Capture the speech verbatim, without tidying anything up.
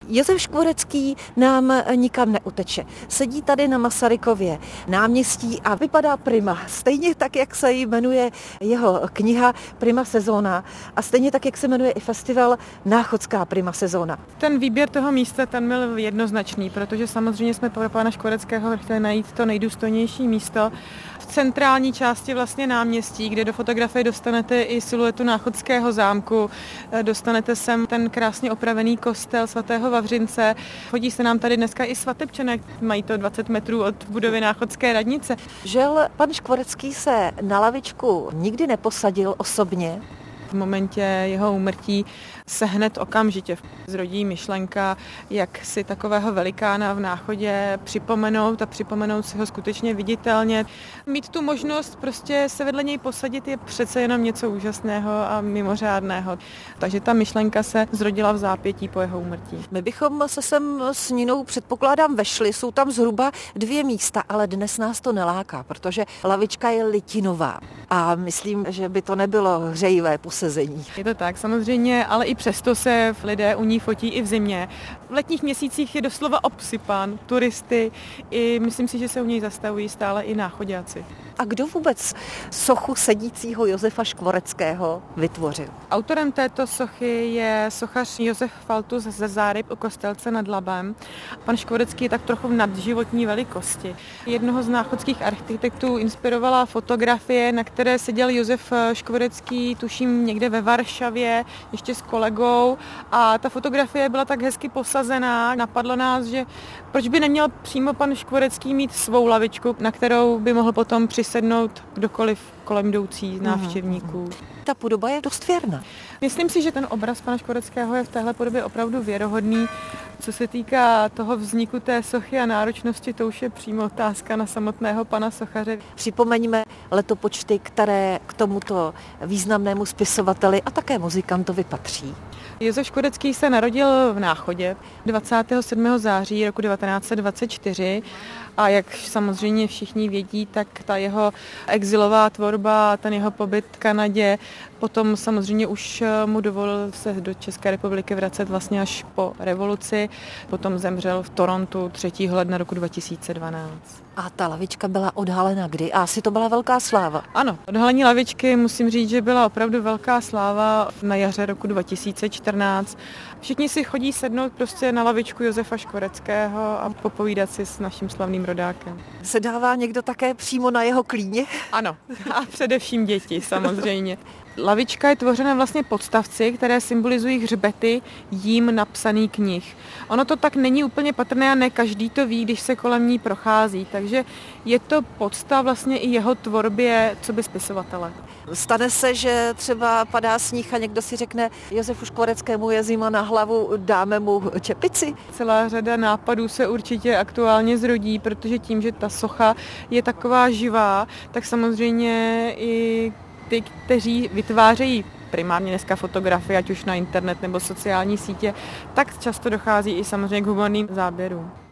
Josef Škvorecký nám nikam neuteče. Sedí tady na Masarykově náměstí a vypadá prima. Stejně tak, jak se jmenuje jeho kniha Prima sezóna a stejně tak, jak se jmenuje i festival Náchodská prima sezóna. Ten výběr toho místa ten byl jednoznačný, protože samozřejmě jsme pro pana Škvoreckého chtěli najít to nejdůstojnější místo v centrální části vlastně náměstí, kde do fotografie dostanete i siluetu Náchodského zámku, dostanete sem ten krásně opravený kostel svatého Vavřince. Chodí se nám tady dneska i svatebčané, mají to dvacet metrů od budovy Náchodské radnice. Žel pan Škvorecký se na lavičku nikdy neposadil osobně. V momentě jeho úmrtí se hned okamžitě zrodí myšlenka, jak si takového velikána v Náchodě připomenout a připomenout si ho skutečně viditelně. Mít tu možnost prostě se vedle něj posadit je přece jenom něco úžasného a mimořádného. Takže ta myšlenka se zrodila v zápětí po jeho úmrtí. My bychom se sem s Ninou, předpokládám, vešli, jsou tam zhruba dvě místa, ale dnes nás to neláká, protože lavička je litinová a myslím, že by to nebylo hřejivé posezení. Je to tak, samozřejmě, ale i přesto se lidé u ní fotí i v zimě. V letních měsících je doslova obsypán turisty i myslím si, že se u něj zastavují stále i náchoďáci. A kdo vůbec sochu sedícího Josefa Škvoreckého vytvořil? Autorem této sochy je sochař Josef Faltus ze Záryb u Kostelce nad Labem. Pan Škvorecký je tak trochu v nadživotní velikosti. Jednoho z náchodských architektů inspirovala fotografie, na které seděl Josef Škvorecký, tuším někde ve Varšavě, ještě s kolegou. A ta fotografie byla tak hezky posazená. Napadlo nás, že proč by neměl přímo pan Škvorecký mít svou lavičku, na kterou by mohl potom přisednout kdokoliv kolem jdoucí z návštěvníků. Ta podoba je dost věrná. Myslím si, že ten obraz pana Škvoreckého je v téhle podobě opravdu věrohodný. Co se týká toho vzniku té sochy a náročnosti, to už je přímo otázka na samotného pana sochaře. Připomeňme letopočty, které k tomuto významnému spisovateli a také muzikantovi patří. Josef Škvorecký se narodil v Náchodě dvacátého sedmého září roku devatenáct set dvacet čtyři a jak samozřejmě všichni vědí, tak ta jeho exilová tvorba, ten jeho pobyt v Kanadě, potom samozřejmě už mu dovolil se do České republiky vracet vlastně až po revoluci. Potom zemřel v Torontu třetího ledna roku dva tisíce dvanáct. A ta lavička byla odhalena kdy? A asi to byla velká sláva. Ano, odhalení lavičky musím říct, že byla opravdu velká sláva na jaře roku dva tisíce čtrnáct. Všichni si chodí sednout prostě na lavičku Josefa Škvoreckého a popovídat si s naším slavným rodákem. Sedává někdo také přímo na jeho klíně? Ano, a především děti samozřejmě. Lavička je tvořena vlastně podstavci, které symbolizují hřbety jím napsaných knih. Ono to tak není úplně patrné a ne každý to ví, když se kolem ní prochází, takže je to podstav vlastně i jeho tvorbě coby spisovatele. Stane se, že třeba padá sníh a někdo si řekne, Josefu Škvoreckému je zima na hlavu, dáme mu čepici? Celá řada nápadů se určitě aktuálně zrodí, protože tím, že ta socha je taková živá, tak samozřejmě i ty, kteří vytvářejí primárně dneska fotografie, ať už na internet nebo sociální sítě, tak často dochází i samozřejmě k humorným záběrům.